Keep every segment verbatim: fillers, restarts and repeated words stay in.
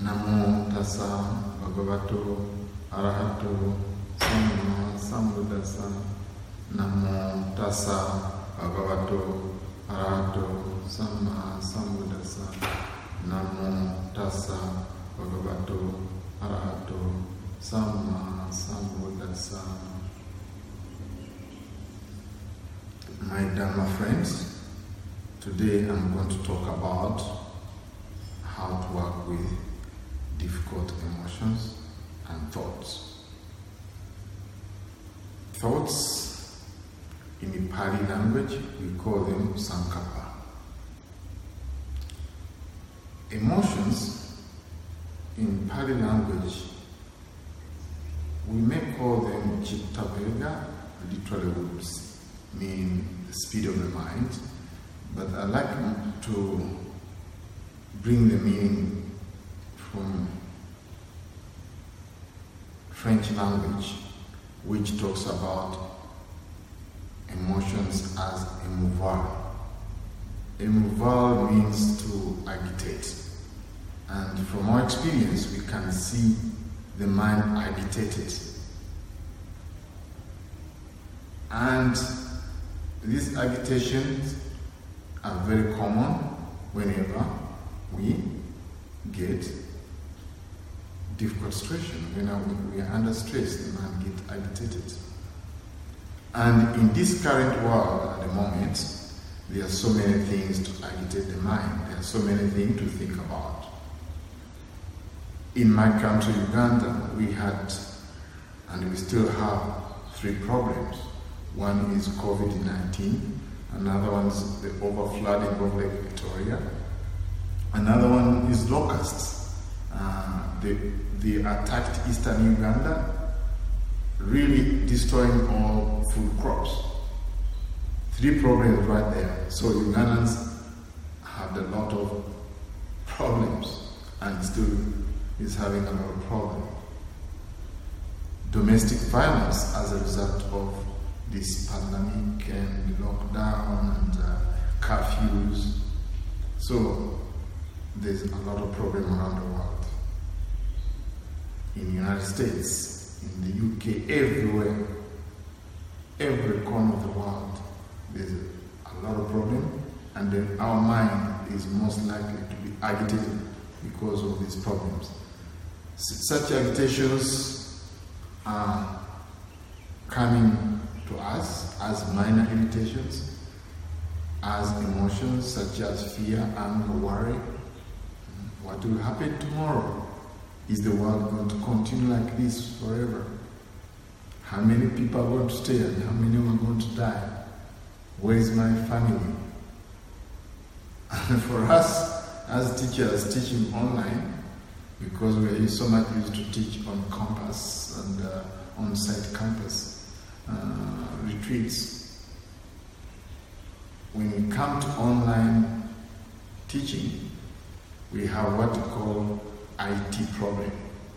Namo tassa bhagavato arahato samma sambuddhassa. Namo tassa bhagavato arahato samma sambuddhassa. Namo tassa bhagavato arahato samma sambuddhassa. My Dharma friends, today I'm going to talk about how to work with difficult emotions and thoughts. Thoughts, in the Pali language, we call them sankappa. Emotions, in Pali language, we may call them chitta vega, literally would mean the speed of the mind, but I like to bring the meaning from French language, which talks about emotions as émouvoir. Émouvoir means to agitate. And from our experience, we can see the mind agitated. And these agitations are very common whenever we get difficult situation. When we are under stress, the mind gets agitated. And in this current world at the moment, there are so many things to agitate the mind. There are so many things to think about. In my country, Uganda, we had, and we still have, three problems. One is COVID nineteen, another one is the overflooding of Lake Victoria, another one is locusts. Uh, they, they attacked eastern Uganda, really destroying all food crops. Three problems right there. So Ugandans had a lot of problems and still is having a lot of problems. Domestic violence as a result of this pandemic and lockdown and uh, curfews. So there's a lot of problem around the world. In the United States, in the U K, everywhere, every corner of the world, there's a lot of problem, and then our mind is most likely to be agitated because of these problems. Such agitations are coming to us as minor irritations, as emotions such as fear, anger, worry. What will happen tomorrow? Is the world going to continue like this forever? How many people are going to stay and how many are going to die? Where is my family? And for us as teachers teaching online, because we are so much used to teach on campus and uh, on-site campus uh, retreats, when we come to online teaching, we have what we call I T problem,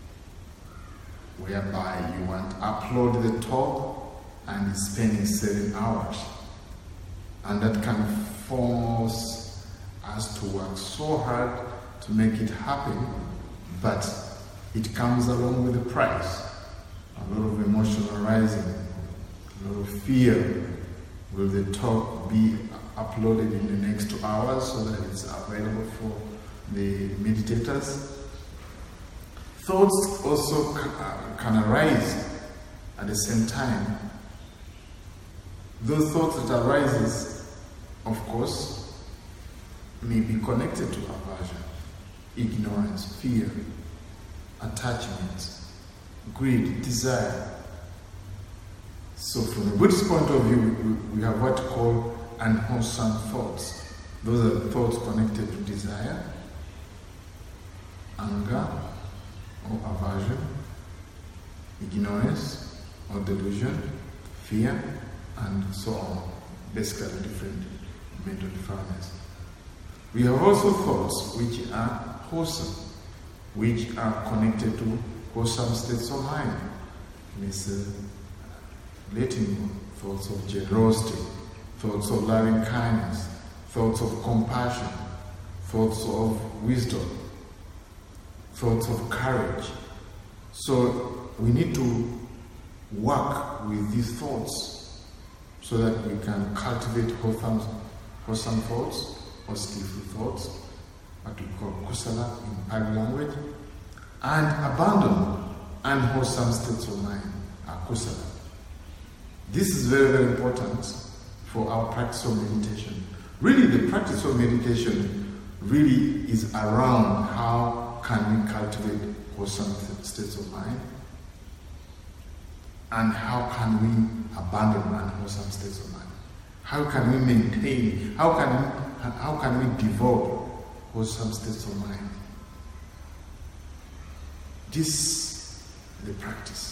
whereby you want to upload the talk and it's spending seven hours. And that can force us to work so hard to make it happen, but it comes along with a price. A lot of emotional rising, a lot of fear. Will the talk be uploaded in the next two hours so that it's available for the meditators? Thoughts also can arise at the same time. Those thoughts that arises, of course, may be connected to aversion, ignorance, fear, attachment, greed, desire. So from a Buddhist point of view, we have what we call unwholesome thoughts. Those are the thoughts connected to desire, anger or aversion, ignorance or delusion, fear, and so on. Basically different mental defilements. We have also thoughts which are wholesome, which are connected to wholesome states of mind. Means uh, letting go, thoughts of generosity, thoughts of loving kindness, thoughts of compassion, thoughts of wisdom, thoughts of courage. So we need to work with these thoughts so that we can cultivate wholesome, wholesome thoughts or skillful thoughts, what we call kusala in Pali language, and abandon unwholesome states of mind, akusala. This is very, very important for our practice of meditation. Really, the practice of meditation really is around how can we cultivate wholesome states of mind and how can we abandon unwholesome states of mind. How can we maintain, how can we, how can we develop wholesome states of mind? This is the practice.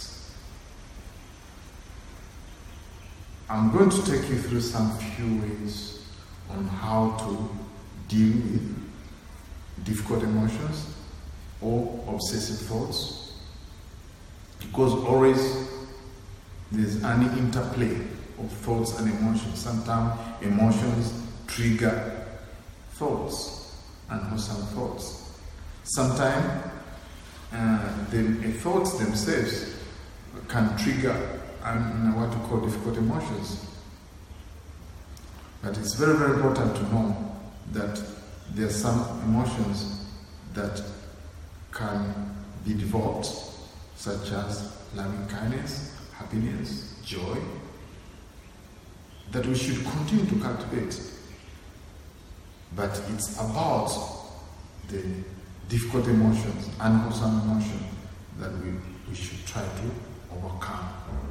I'm going to take you through some few ways on how to deal with difficult emotions or obsessive thoughts, because always there's an interplay of thoughts and emotions. Sometimes emotions trigger thoughts and wholesome thoughts. Sometimes uh, the thoughts themselves can trigger and what we call difficult emotions. But it's very, very important to know that there are some emotions that can be developed, such as loving kindness, happiness, joy, that we should continue to cultivate. But it's about the difficult emotions, unwholesome emotions, that we, we should try to overcome.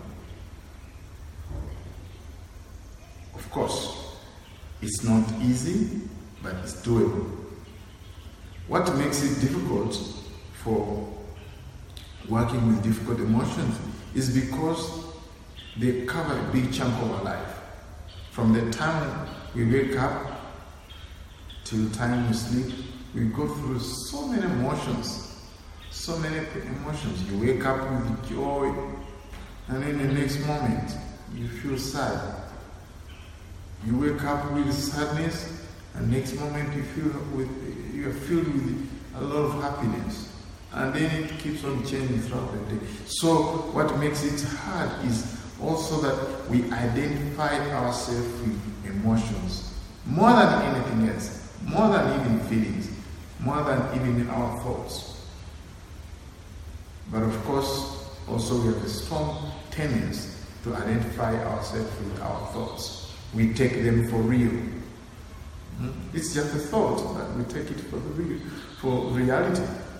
Of course, it's not easy, but it's doable. What makes it difficult for working with difficult emotions is because they cover a big chunk of our life. From the time we wake up till the time we sleep, we go through so many emotions, so many emotions. You wake up with joy, and in the next moment, you feel sad. You wake up with sadness, and next moment you feel with you are filled with a lot of happiness, and then it keeps on changing throughout the day. So what makes it hard is also that we identify ourselves with emotions more than anything else, more than even feelings, more than even our thoughts. But of course, also we have a strong tendency to identify ourselves with our thoughts. We take them for real. Hmm? It's just a thought, but we take it for the real, for reality.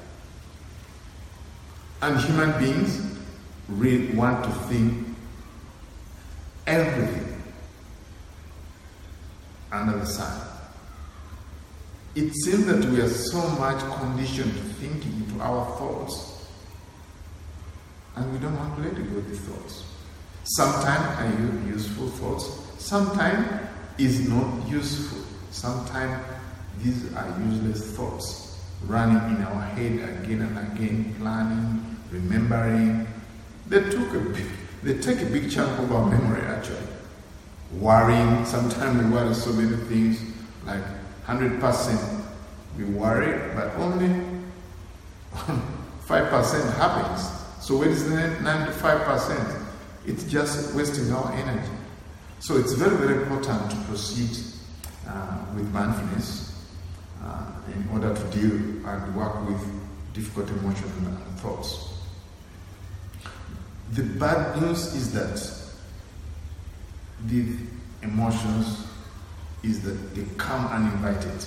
And human beings really want to think everything under the sun. It seems that we are so much conditioned to thinking into our thoughts, and we don't want to let go of these thoughts. Sometimes are useful thoughts, sometimes is not useful. Sometimes these are useless thoughts running in our head again and again, planning, remembering. They took a big, they take a big chunk of our memory actually. Worrying, sometimes we worry so many things, like one hundred percent we worry, but only five percent happens. So what is the ninety-five percent? It's just wasting our energy. So it's very, very important to proceed uh, with mindfulness uh, in order to deal and work with difficult emotions and thoughts. The bad news is that the emotions is that they come uninvited.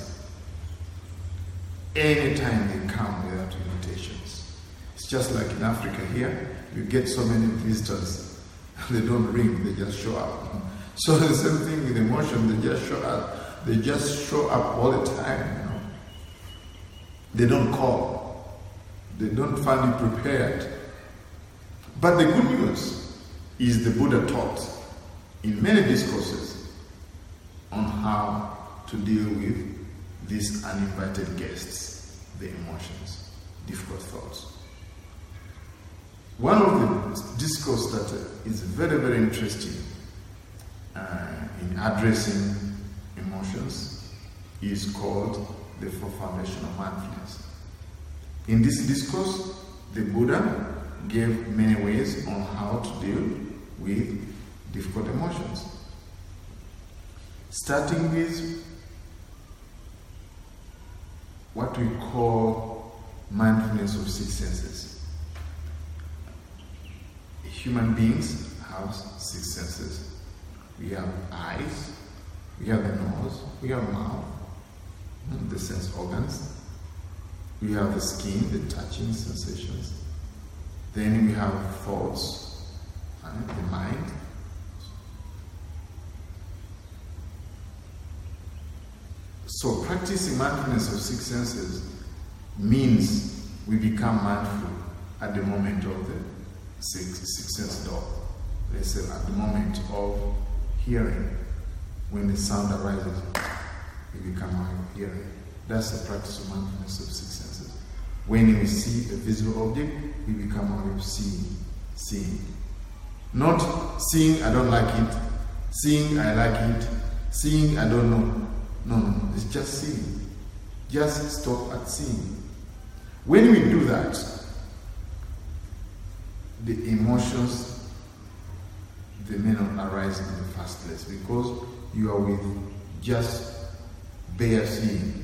Anytime they come without invitations. It's just like in Africa here, you get so many visitors. They don't ring, they just show up. So the same thing with emotion, they just show up. They just show up all the time, you know. They don't call. They don't find you prepared. But the good news is the Buddha taught in many discourses on how to deal with these uninvited guests, the emotions, difficult thoughts. One of the discourses that is very, very interesting uh, in addressing emotions is called the Four Foundations of Mindfulness. In this discourse, the Buddha gave many ways on how to deal with difficult emotions. Starting with what we call mindfulness of six senses. Human beings have six senses. We have eyes, we have the nose, we have mouth, the sense organs, we have the skin, the touching sensations. Then we have thoughts, right? The mind. So practicing mindfulness of six senses means we become mindful at the moment of the six, six sense door. Let's say at the moment of hearing, when the sound arises, we become aware of hearing. That's the practice of mindfulness of six senses. When we see a visible object, we become aware of seeing. Seeing. Not seeing, I don't like it. Seeing, I like it. Seeing, I don't know. No, no, no. It's just seeing. Just stop at seeing. When we do that, the emotions, they may not arise in the first place because you are with just bare seeing.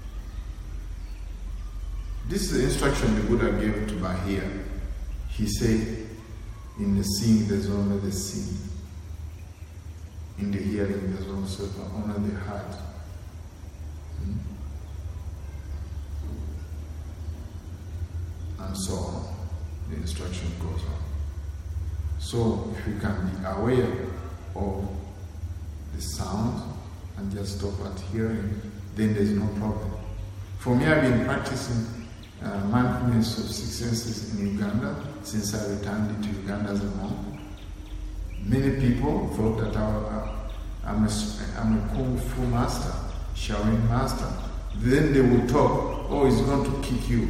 This is the instruction the Buddha gave to Bahia. He said, in the seeing there's only the seeing. In the hearing there's also only the heart. Hmm? And so on. The instruction goes on. So if you can be aware of the sound and just stop at hearing, then there's no problem. For me, I've been practicing uh, mindfulness of six senses in Uganda since I returned to Uganda as a monk. Many people thought that I, uh, I'm, a, I'm a Kung Fu master, Shaolin master. Then they would talk, oh, he's going to kick you.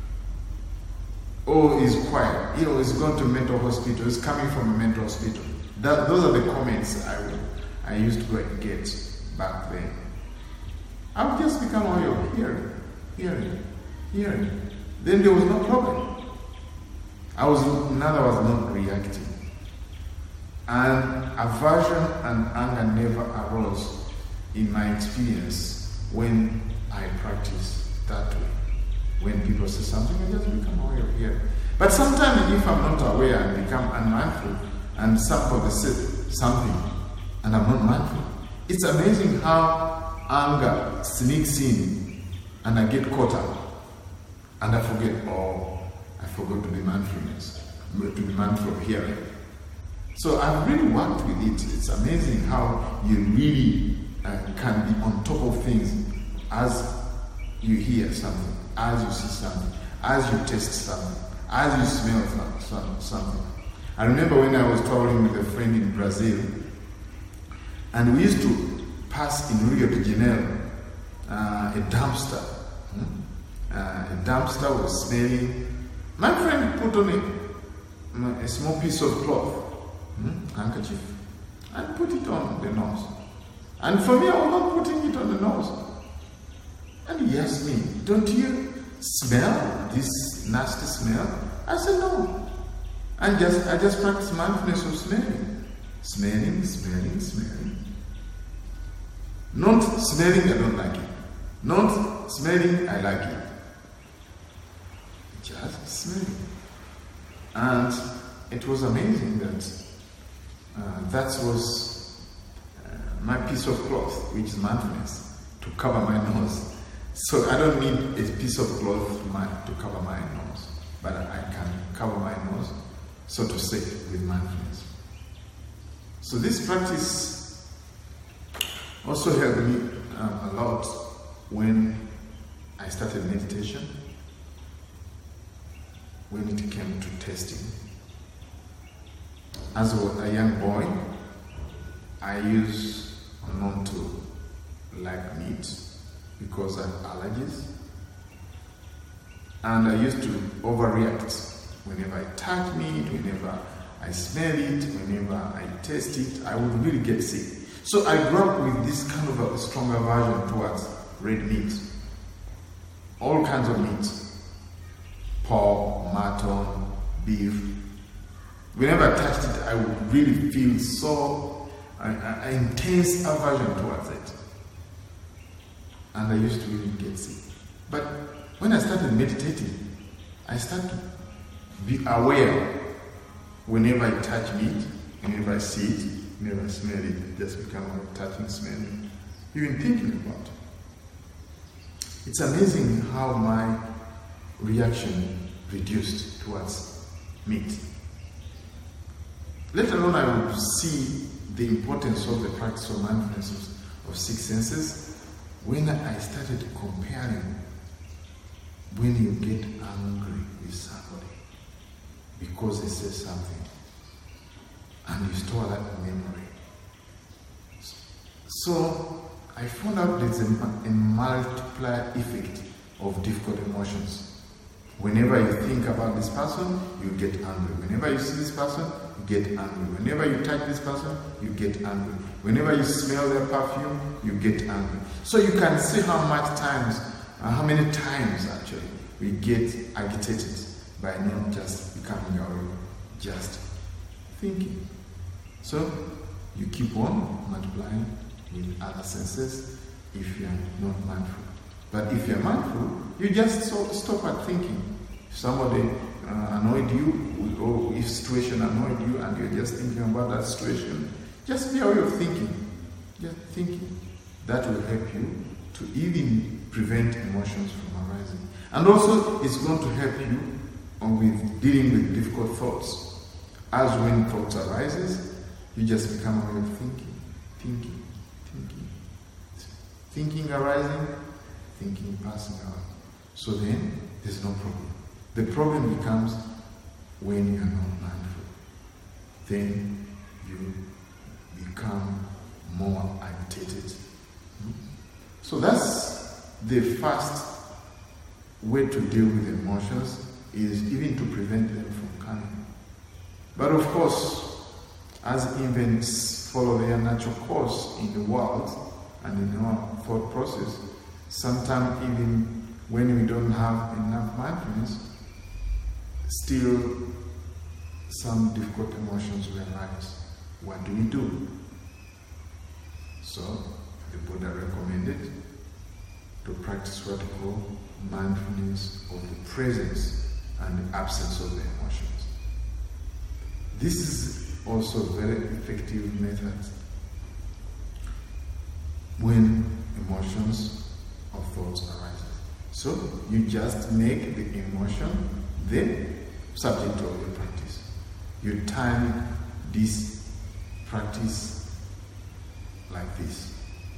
Oh, he's quiet. You know, he's gone to mental hospital. He's coming from a mental hospital. That, those are the comments I, I used to get back then. I've just become aware of hearing, hearing, hearing. Then there was no problem. I was, in other words, not reacting. And aversion and anger never arose in my experience when I practiced that way. When people say something, I just become aware of hearing. But sometimes if I'm not aware and become unmindful, and somebody said something, and I'm not mindful, it's amazing how anger sneaks in, and I get caught up, and I forget, oh, I forgot to be mindfulness, to be mindful of hearing. So I've really worked with it. It's amazing how you really uh, can be on top of things as you hear something, as you see something, as you taste something, as you smell something. I remember when I was traveling with a friend in Brazil, and we used to pass in Rio de Janeiro uh, a dumpster. Hmm? Uh, a dumpster was smelling. My friend put on a, a small piece of cloth, hmm? handkerchief, and put it on the nose. And for me, I was not putting it on the nose. And he asked me, don't you smell this nasty smell? I said, no. And just I just practice mindfulness of smelling. Smelling, smelling, smelling. Not smelling, I don't like it. Not smelling, I like it. Just smelling. And it was amazing that uh, that was uh, my piece of cloth, which is mindfulness, to cover my nose. So I don't need a piece of cloth to cover my nose, but I can cover my nose, so to say, with mindfulness. So this practice also helped me uh, a lot when I started meditation, when it came to testing. As a young boy, I used not to like meat because I have allergies. And I used to overreact. Whenever I touch meat, whenever I smell it, whenever I taste it, I would really get sick. So I grew up with this kind of a strong aversion towards red meat. All kinds of meat. pork, mutton, beef. Whenever I touched it, I would really feel so an intense aversion towards it. And I used to really get sick. But when I started meditating, I started to be aware whenever I touch meat, whenever I see it, whenever I smell it, it just become like touching, smelling, even thinking about it. It's amazing how my reaction reduced towards meat. Let alone I would see the importance of the practice of mindfulness of, of six senses when I started comparing when you get angry with somebody because they say something and you store that memory. So I found out there's a, a multiplier effect of difficult emotions. Whenever you think about this person, you get angry. Whenever you see this person, you get angry. Whenever you touch this person, you get angry. Whenever you smell their perfume, you get angry. So you can see how much times, uh, how many times actually, we get agitated by not just becoming aware, just thinking. So you keep on multiplying with other senses if you are not mindful. But if you are mindful, you just so stop at thinking. If somebody uh, annoyed you, or if situation annoyed you and you're just thinking about that situation, just be aware of thinking. Just thinking. That will help you to even prevent emotions from arising. And also, it's going to help you on with dealing with difficult thoughts. As when thoughts arises, you just become aware of thinking, thinking, thinking. Thinking arising, thinking passing out. So then, there's no problem. The problem becomes when you are not mindful. Then you become more agitated. So that's the first way to deal with emotions, is even to prevent them from coming. But of course, as events follow their natural course in the world and in our thought process, sometimes even when we don't have enough mindfulness, still some difficult emotions will arise. What do we do? So the Buddha recommended to practice what we call mindfulness of the presence and the absence of the emotions. This is also a very effective method when emotions or thoughts arise. So you just make the emotion the subject of your practice. You time this practice like this.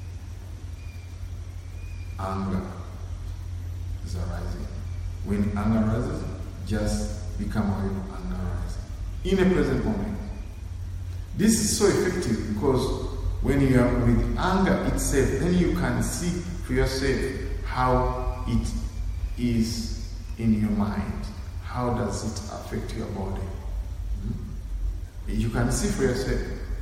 Anger is arising. When anger arises, just become aware of anger arising in a present moment. This is so effective because when you are with anger itself, then you can see for yourself how it is in your mind. How does it affect your body? Hmm? You can see for yourself.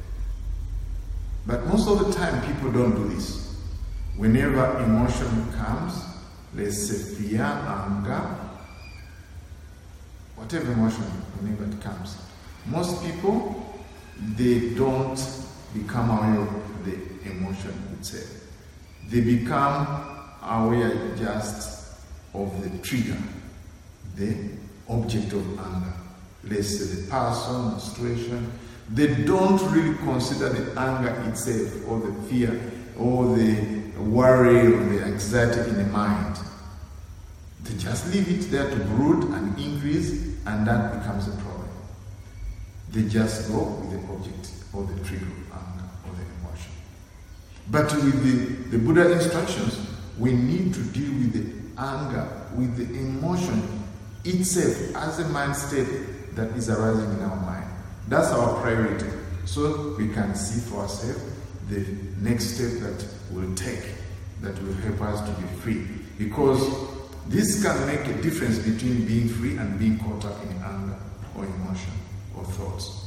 But most of the time, people don't do this. Whenever emotion comes, let's say fear, anger, whatever emotion, whenever it comes, most people, they don't become aware of the emotion itself. They become aware just of the trigger, the object of anger. Let's say the person, the situation. They don't really consider the anger itself, or the fear, or the worry, or the anxiety in the mind. They just leave it there to brood and increase, and that becomes a problem. They just go with the object or the trigger of anger or the emotion. But with the, the Buddha instructions, we need to deal with the anger, with the emotion itself as a mind state that is arising in our mind. That's our priority. So we can see for ourselves the next step that we'll take that will help us to be free. Because this can make a difference between being free and being caught up in anger or emotion or thoughts.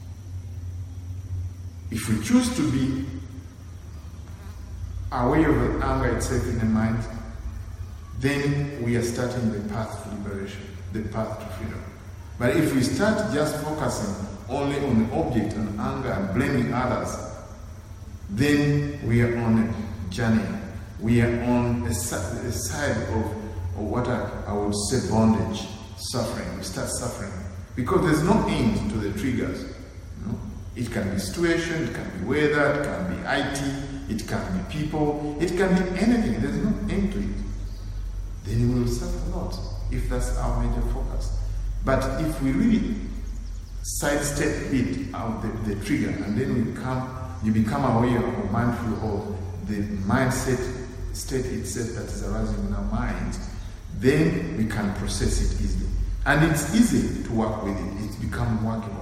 If we choose to be aware of the anger itself in the mind, then we are starting the path to liberation, the path to freedom. But if we start just focusing only on the object and anger and blaming others, then we are on a journey. We are on a, a side of, of what I, I would say bondage, suffering. We start suffering because there's no end to the triggers. You know? It can be situation, it can be weather, it can be I T, it can be people, it can be anything. There's no end to it. Then we will suffer a lot if that's our major focus. But if we really sidestep it out the, the trigger, and then we come, you become aware or mindful of the mindset state itself that is arising in our minds, then we can process it easily. And it's easy to work with it. It's become workable.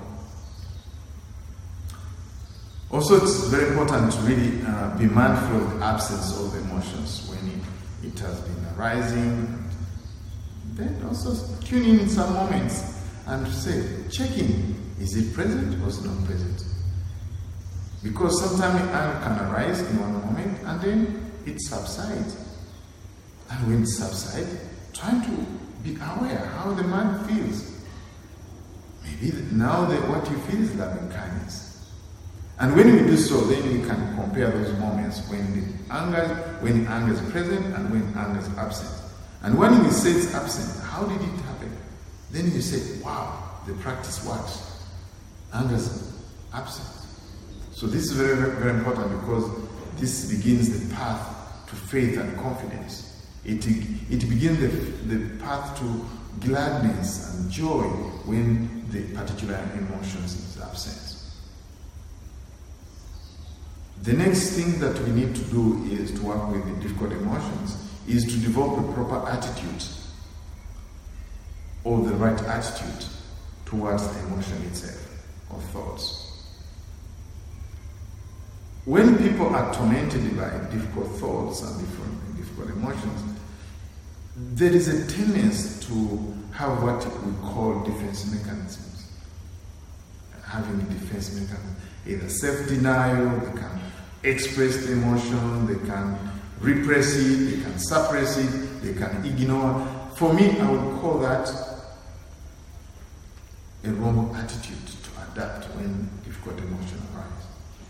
Also, it's very important to really uh, be mindful of the absence of emotions when it, it has been arising. Then also tune in in some moments and say, check in. Is it present or is it not present? Because sometimes anger can arise in one moment and then it subsides. And when it subsides, trying to be aware how the mind feels. Maybe now that what you feel is loving kindness. And when we do so, then we can compare those moments when the anger, when anger is present and when anger is absent. And when we say it's absent, how did it happen? Then you say, wow, the practice works. Anger is absent. So this is very, very, very important because this begins the path to faith and confidence. It, it begins the, the path to gladness and joy when the particular emotions is absent. The next thing that we need to do is to work with the difficult emotions is to develop a proper attitude or the right attitude towards the emotion itself or thoughts. When people are tormented by difficult thoughts and different, difficult emotions, there is a tendency to have what we call defense mechanisms. Having a defense mechanism, either self-denial, they can express the emotion, they can repress it, they can suppress it, they can ignore. For me, I would call that a wrong attitude to adapt when difficult emotions arise.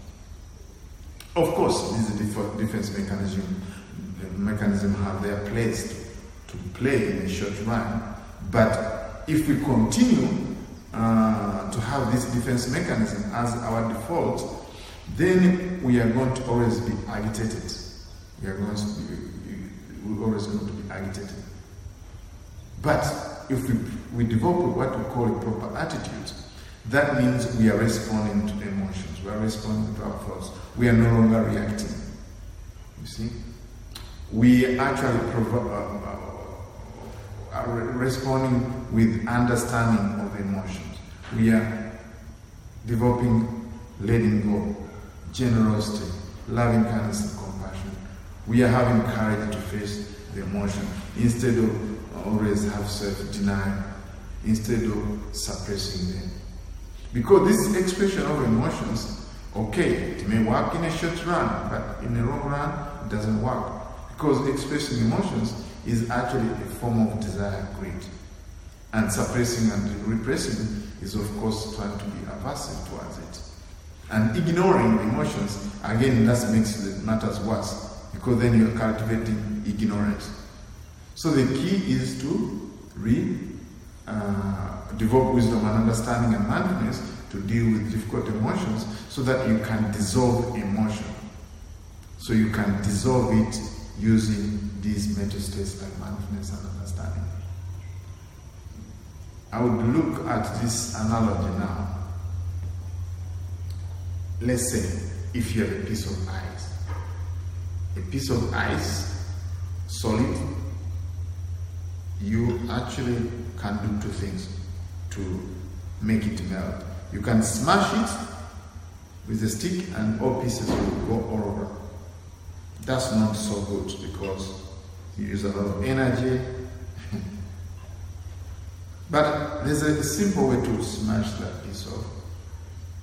Of course, these defense mechanism, mechanism have their place to, to play in a short run, but if we continue uh, to have this defense mechanism as our default, then we are going to always be agitated. We are going to be, we're always going to be agitated. But if we, we develop what we call a proper attitude, that means we are responding to emotions, we are responding to our thoughts, we are no longer reacting. You see? We actually provo- uh, uh, are responding with understanding of emotions. We are developing letting go, generosity, loving kindness and compassion. We are having courage to face the emotion instead of always have self-denial, instead of suppressing them. Because this expression of emotions, okay, it may work in a short run, but in the long run, it doesn't work. Because expressing emotions is actually a form of desire, greed. And suppressing and repressing is, of course, trying to be aversive towards it. And ignoring emotions, again, that makes the matters worse, because then you're cultivating ignorance. So the key is to re, uh, develop wisdom and understanding and mindfulness to deal with difficult emotions so that you can dissolve emotion. So you can dissolve it using these mental states like mindfulness and understanding. I would look at this analogy now. Let's say if you have a piece of ice. A piece of ice, solid, you actually can do two things to make it melt. You can smash it with a stick and all pieces will go all over. That's not so good because you use a lot of energy. But there's a simple way to smash that piece of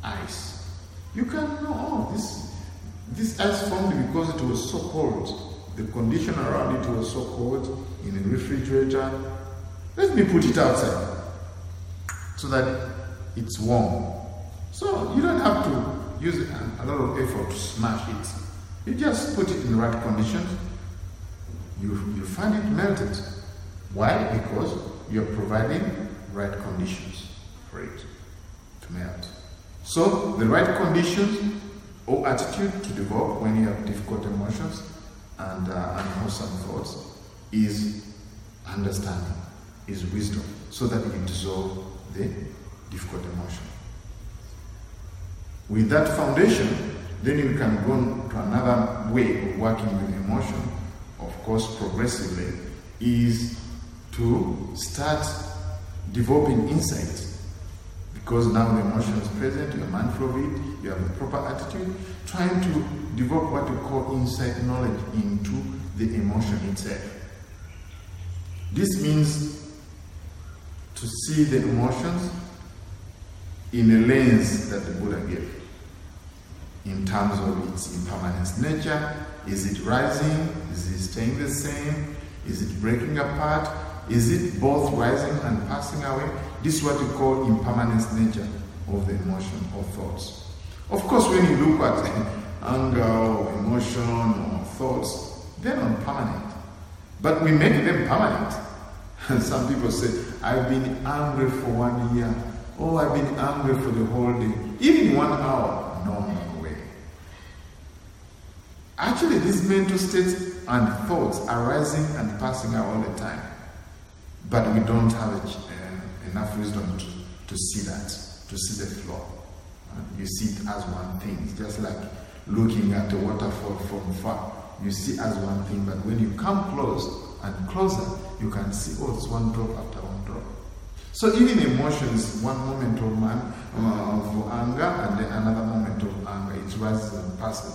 ice. You can know, oh, this, this ice formed because it was so cold. the condition around it was so cold in a refrigerator. Let me put it outside so that it's warm. So you don't have to use a lot of effort to smash it. You just put it in the right conditions. You, you find it melted. Why? Because you're providing right conditions for it to melt. So the right conditions or attitude to develop when you have difficult emotions and uh, unwholesome thoughts is understanding, is wisdom, so that you dissolve the difficult emotion. With that foundation, then you can go to another way of working with emotion, of course progressively, is to start developing insight. Because now the emotion is present, you're mindful of it, you have a proper attitude, trying to develop what we call insight knowledge into the emotion itself. This means to see the emotions in a lens that the Buddha gave, in terms of its impermanence nature. Is it rising? Is it staying the same? Is it breaking apart? Is it both rising and passing away? This is what we call impermanence nature of the emotion or thoughts. Of course, when you look at anger or emotion or thoughts, they're not permanent. But we make them permanent. And some people say, I've been angry for one year. Oh, I've been angry for the whole day. Even one hour. No, no way. Actually, these mental states and thoughts are rising and passing out all the time. But we don't have a, uh, enough wisdom to, to see that, to see the flow. Uh, you see it as one thing. It's just like looking at a waterfall from far. You see as one thing, but when you come close and closer, you can see, oh, it's one drop after one drop. So even emotions, one moment of, man, uh, of anger and then another moment of anger, it rises and passes.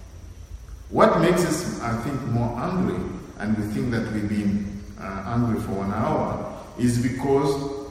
What makes us, I think, more angry, and we think that we've been uh, angry for one hour, is because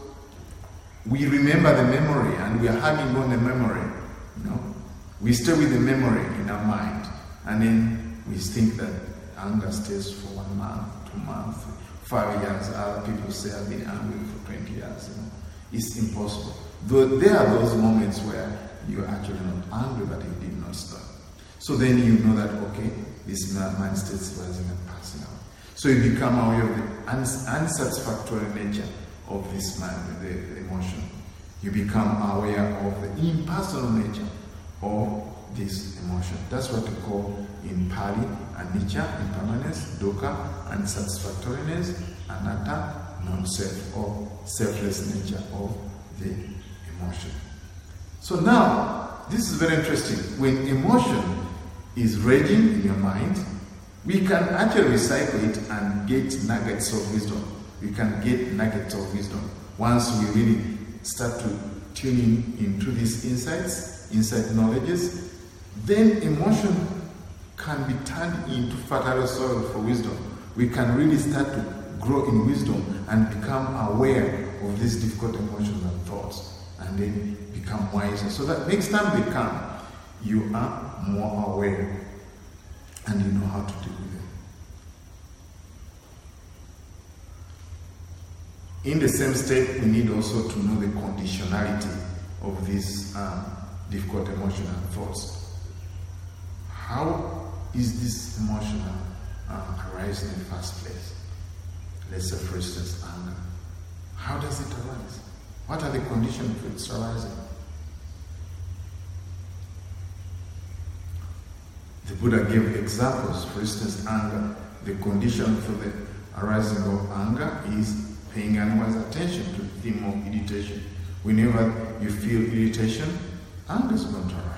we remember the memory and we are hanging on the memory. You know? We stay with the memory in our mind, and then we think that anger stays for one month, two months, five years. Other people say I've been angry for twenty years. You know? It's impossible. Though there are those moments where you're actually not angry, but you did not stop. So then you know that, okay, this mind state is rising and passing out. So you become aware of the uns unsatisfactory nature of this mind, the, the emotion. You become aware of the impersonal nature of this emotion. That's what we call in Pali anicca, impermanence, dukkha, unsatisfactoriness, anatta, non-self or selfless nature of the emotion. So now, this is very interesting. When emotion is raging in your mind, we can actually recycle it and get nuggets of wisdom. We can get nuggets of wisdom once we really start to tune in into these insights, insight knowledges. Then emotion can be turned into fertile soil for wisdom. We can really start to grow in wisdom and become aware of these difficult emotions and thoughts, and then become wiser. So that next time they come, you are more aware and you know how to deal with them. In the same step, we need also to know the conditionality of these um, difficult emotions and thoughts. How is this emotion um, arise in the first place? Let's say, for instance, anger. How does it arise? What are the conditions for its arising? The Buddha gave examples. For instance, anger. The condition for the arising of anger is paying anyone's attention to the theme of irritation. Whenever you feel irritation, anger is going to arise.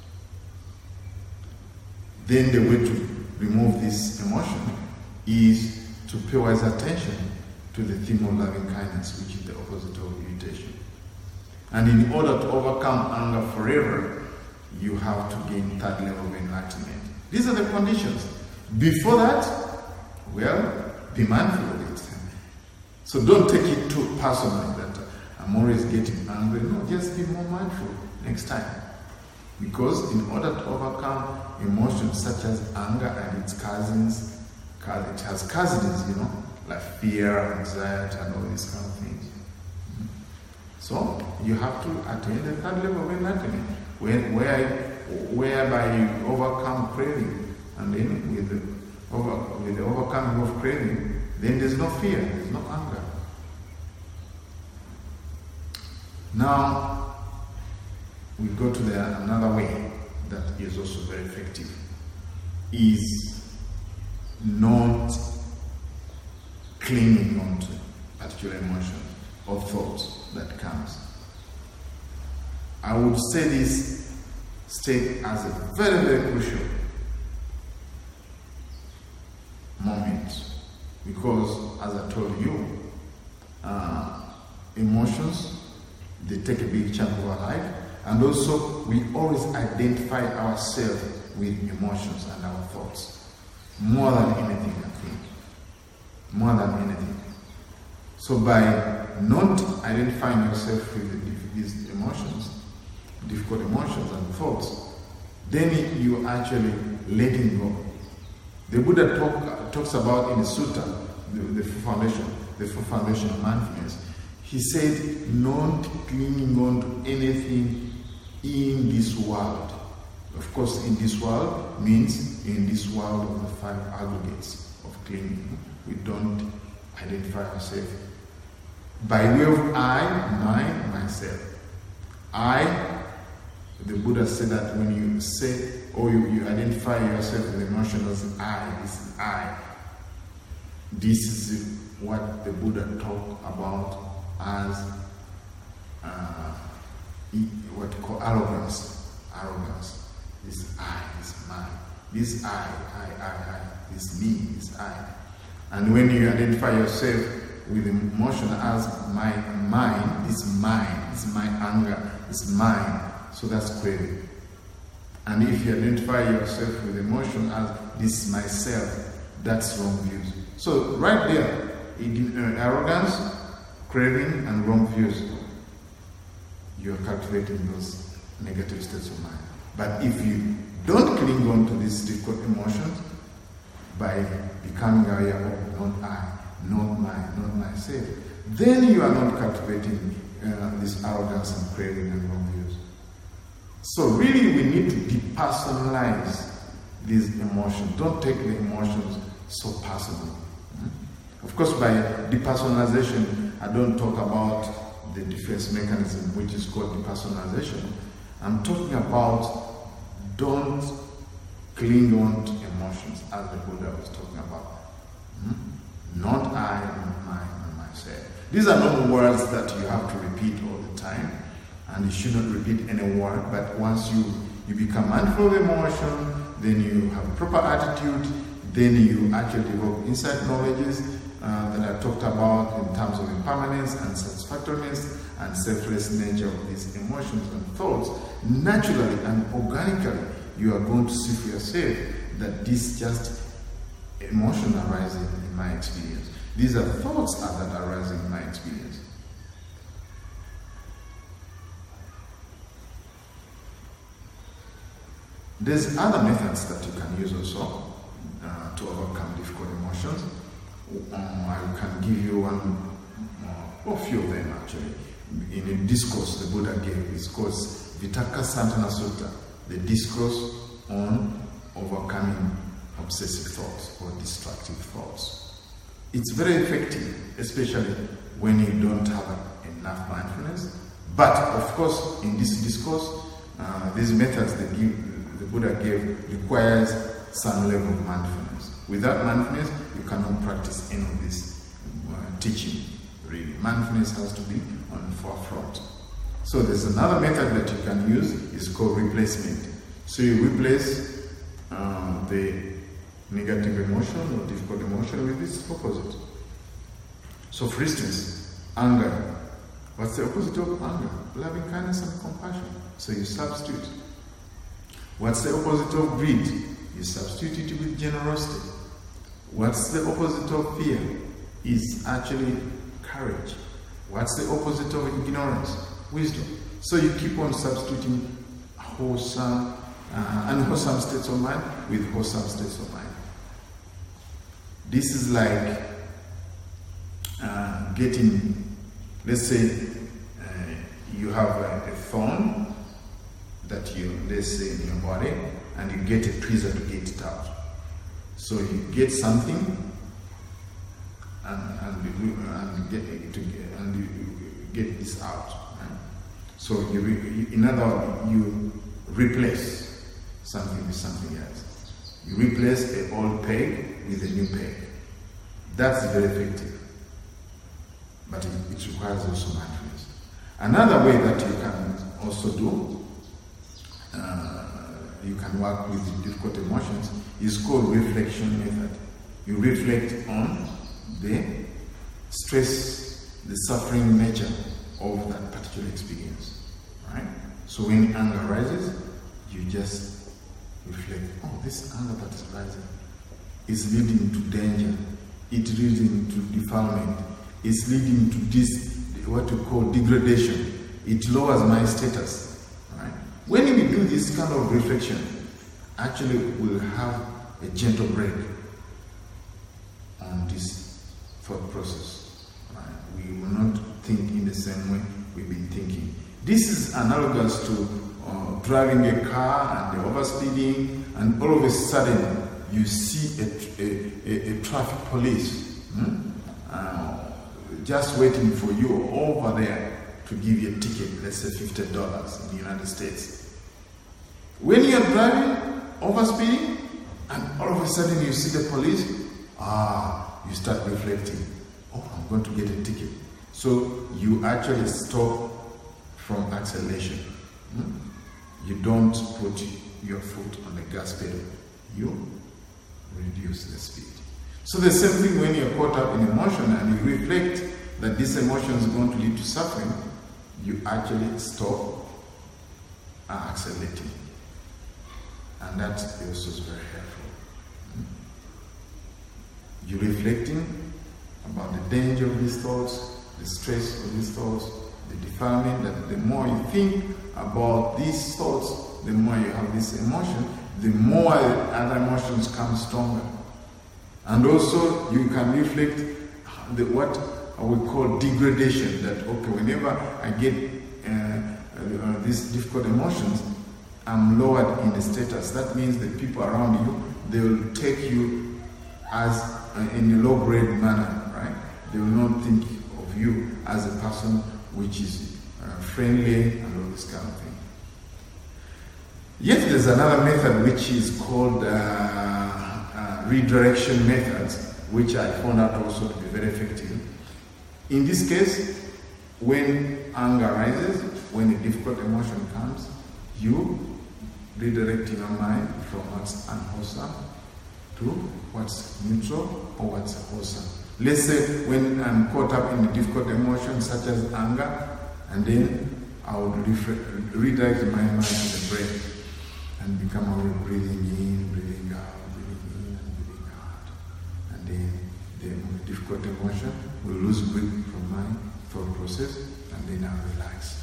Then the way to remove this emotion is to pay wise attention to the theme of loving kindness, which is the opposite of irritation. And in order to overcome anger forever, you have to gain third level of enlightenment. These are the conditions. Before that, well, be mindful of it. So don't take it too personally that I'm always getting angry. No, just be more mindful next time. Because in order to overcome emotions such as anger and its cousins, It has causes, you know, like fear, anxiety, and all these kind of things. So you have to attain the third level of enlightenment, where, where, whereby you overcome craving, and then with the, over, with the overcoming of craving, then there's no fear, there's no anger. Now we go to the, another way that is also very effective, is not clinging on to particular emotion or thoughts that comes. I would say this state as a very, very crucial moment, because as I told you, uh, emotions, they take a big chunk of our life, and also we always identify ourselves with emotions and our thoughts. More than anything, I think. More than anything. So by not identifying yourself with these emotions, difficult emotions and thoughts, then you actually letting go. The Buddha talk, talks about in the sutta, the, the full foundation, the full foundation of mindfulness. He said, not clinging on to anything in this world. Of course, in this world means in this world of the five aggregates of clinging. We don't identify ourselves by way of I, mine, myself. I, the Buddha said that when you say or you, you identify yourself with emotion as I, this is I. This is what the Buddha talked about as uh, what you call arrogance. Arrogance. This I, this mine. This I, I, I, I. This me, this I. And when you identify yourself with emotion as my mind, this mine, this my anger, this mine, so that's craving. And if you identify yourself with emotion as this myself, that's wrong views. So right there, in, uh, arrogance, craving, and wrong views, you're cultivating those negative states of mind. But if you don't cling on to these difficult emotions by becoming aware of not I, not mine, not myself, then you are not cultivating uh, this arrogance and craving and wrong views. So really we need to depersonalize these emotions. Don't take the emotions so personally. Hmm? Of course, by depersonalization, I don't talk about the defense mechanism which is called depersonalization. I'm talking about don't cling on to emotions as the Buddha was talking about. Hmm? Not I, not mine, not myself. These are not words that you have to repeat all the time, and you should not repeat any word, but once you, you become mindful of emotion, then you have a proper attitude, then you actually develop insight knowledges uh, that I talked about in terms of impermanence and satisfactoriness and selfless nature of these emotions and thoughts. Naturally and organically, you are going to see for yourself that this just emotion arising in my experience. These are thoughts that are arising in my experience. There's other methods that you can use also uh, to overcome difficult emotions. Um, I can give you one, uh, or a few of them actually. In a discourse the Buddha gave, it's called Vitakka Santana Sutta, the discourse on overcoming obsessive thoughts or destructive thoughts. It's very effective, especially when you don't have enough mindfulness. But of course, in this discourse, uh, these methods that give, the Buddha gave requires some level of mindfulness. Without mindfulness, you cannot practice any of this uh, teaching. Really, mindfulness has to be on the forefront. So there's another method that you can use, is called replacement. So you replace uh, the negative emotion or difficult emotion with its opposite. So for instance, anger. What's the opposite of anger? Loving kindness and compassion. So you substitute. What's the opposite of greed? You substitute it with generosity. What's the opposite of fear? Is actually courage. What's the opposite of ignorance? Wisdom. So you keep on substituting wholesome, uh, unwholesome states of mind with wholesome states of mind. This is like uh, getting, let's say, uh, you have a, a thorn that you, let's say, in your body, and you get a tweezer to get it out. So you get something, and and, and get it to get, and you get this out. Right? So you, re, in other words, you replace something with something else. You replace an old peg with a new peg. That's very effective, but it, it requires also mindfulness. Another way that you can also do, uh, you can work with difficult emotions, is called reflection method. You reflect on the stress, the suffering nature of that particular experience, right? So when anger rises, you just reflect, oh, this anger that is rising is leading to danger, it's leading to defilement, it's leading to this, what you call degradation, it lowers my status, right? When we do this kind of reflection, actually we'll have a gentle break on this thought process, right? We will not think in the same way we've been thinking. This is analogous to uh, driving a car and the overspeeding, and all of a sudden you see a, a, a, a traffic police hmm? uh, just waiting for you over there to give you a ticket, let's say fifty dollars in the United States. When you're driving, overspeeding, and all of a sudden you see the police, ah, you start reflecting, oh, I'm going to get a ticket. So you actually stop from acceleration. Hmm? You don't put your foot on the gas pedal. You reduce the speed. So the same thing when you're caught up in emotion and you reflect that this emotion is going to lead to suffering, you actually stop accelerating. And that also is very helpful. You're reflecting about the danger of these thoughts, the stress of these thoughts, the defilement, that the more you think about these thoughts, the more you have this emotion, the more other emotions come stronger. And also you can reflect the, what we call degradation, that okay, whenever I get uh, uh, these difficult emotions, I'm lowered in the status. That means the people around you, they will take you as uh, in a low-grade manner, right? They will not think of you as a person which is uh, friendly and all this kind of thing. Yet there's another method which is called uh, uh, redirection methods, which I found out also to be very effective. In this case, when anger rises, when a difficult emotion comes, you redirecting your mind from what's unwholesome to what's neutral or what's wholesome. Let's say when I'm caught up in a difficult emotion such as anger, and then I would redirect my mind to the breath and become aware of breathing in, breathing out, breathing in and breathing out. And then the difficult emotion will lose grip from my thought process, and then I'll relax.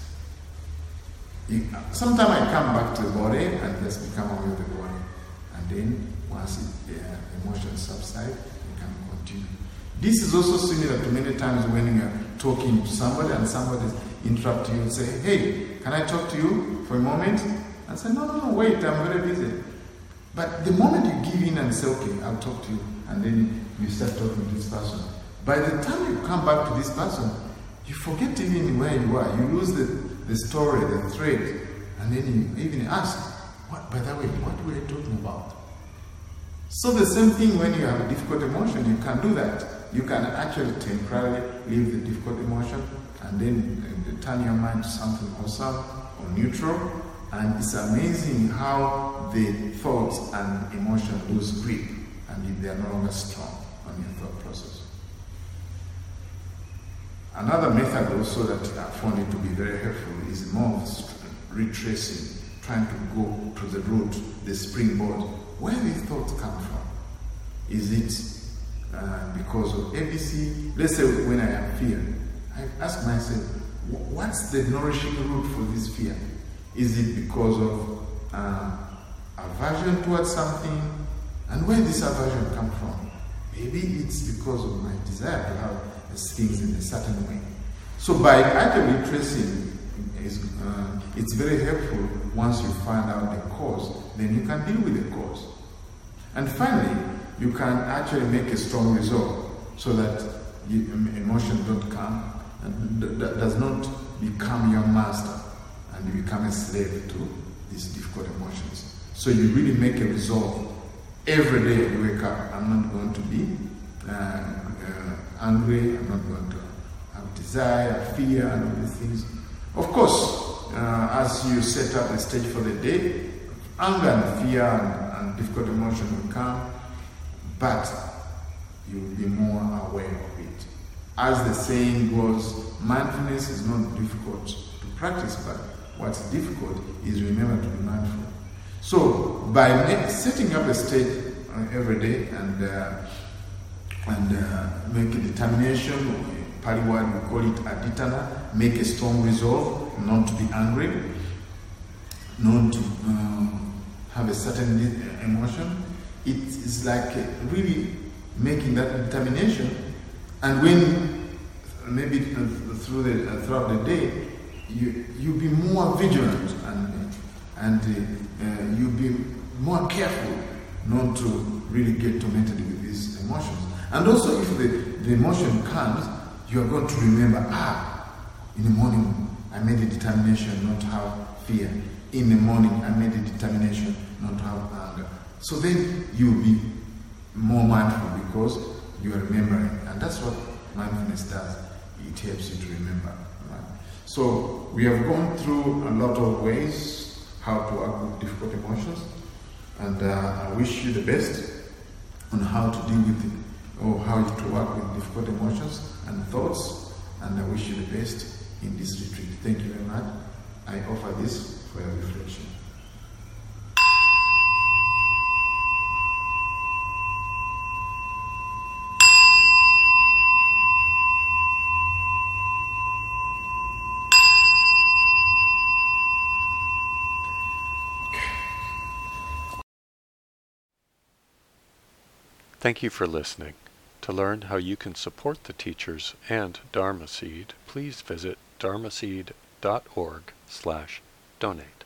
Sometimes I come back to the body and just become aware of the body. And then once the uh, emotions subside, you can continue. This is also similar to many times when you are talking to somebody and somebody interrupts you and say, hey, can I talk to you for a moment? And say, no, no, no, wait, I'm very busy. But the moment you give in and say, okay, I'll talk to you, and then you start talking to this person, by the time you come back to this person, you forget even where you are. You lose the, the story, the thread, and then you even ask, what, by the way, what were you talking about? So the same thing when you have a difficult emotion, you can do that. You can actually temporarily leave the difficult emotion and then uh, turn your mind to something wholesome or neutral. And it's amazing how the thoughts and emotion lose grip and they are no longer strong on your thought process. Another method also that I found it to be very helpful is more of retracing, trying to go to the root, the springboard. Where did thoughts come from? Is it uh, because of A B C? Let's say when I have fear, I ask myself, what's the nourishing root for this fear? Is it because of uh, aversion towards something? And where does this aversion come from? maybe it's because of my desire to have things in a certain way. So by actively tracing, is, uh, it's very helpful once you find out the cause, then you can deal with the cause. And finally, you can actually make a strong resolve so that you, emotion don't come and that does not become your master and you become a slave to these difficult emotions. So you really make a resolve. Every day you wake up, I'm not going to be uh, uh, angry, I'm not going to have desire, fear, and all these things. Of course, uh, as you set up the stage for the day, anger and fear and, and difficult emotion will come, but you'll be more aware of it. As the saying goes, mindfulness is not difficult to practice, but what's difficult is remember to be mindful. So by make, setting up a state uh, every day and uh, and uh, make a determination, in Pali word we call it aditana, make a strong resolve not to be angry, not to um, have a certain emotion. It is like uh, really making that determination, and when maybe uh, through the uh, throughout the day, you you be more vigilant and and uh, uh, you be more careful not to really get tormented with these emotions. And also, if the, the emotion comes, you are going to remember, ah, in the morning I made a determination not to have fear. In the morning I made a determination not to have anger. So then you will be more mindful because you are remembering. And that's what mindfulness does. It helps you to remember. Right? So we have gone through a lot of ways how to work with difficult emotions. And uh, I wish you the best on how to deal with it, or how to work with difficult emotions and thoughts. And I wish you the best in this retreat. Thank you very much. I offer this for your reflection. Thank you for listening. To learn how you can support the teachers and Dharma Seed, please visit dharmaseed dot org slash donate.